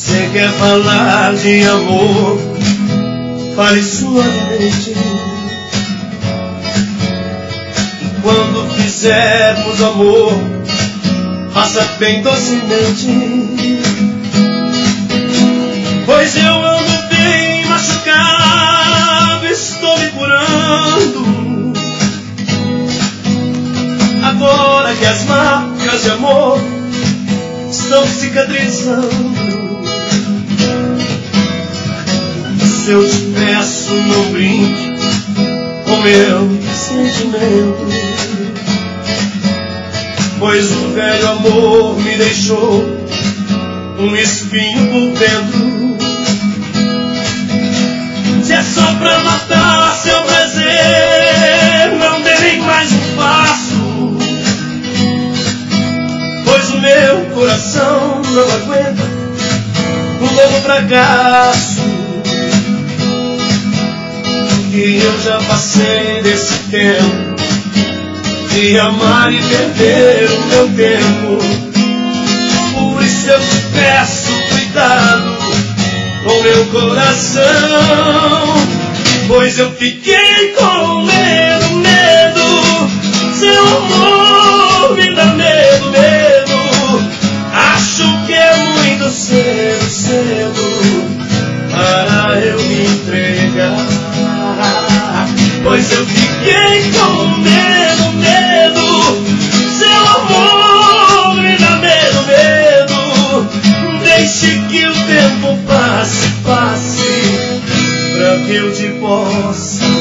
Você quer falar de amor? Fale suavemente. E quando fizermos amor, faça bem docemente. Pois eu ando bem machucado, estou me curando. Agora que as marcas de amor estão cicatrizando. Se eu te peço, não brinque com meu sentimento, pois o velho amor me deixou um espinho por dentro. Se é só pra matar seu prazer, não dê nem mais um passo, pois o meu coração não aguenta um novo fracasso. E eu já passei desse tempo de amar e perder o meu tempo. Por isso eu te peço cuidado com meu coração, pois eu fiquei com medo, medo. Seu amor me dá medo, medo. Acho que é muito cedo, cedo para eu me entregar. Pois eu fiquei com medo, medo. Seu amor me dá medo, medo. Deixe que o tempo passe, passe, pra que eu te possa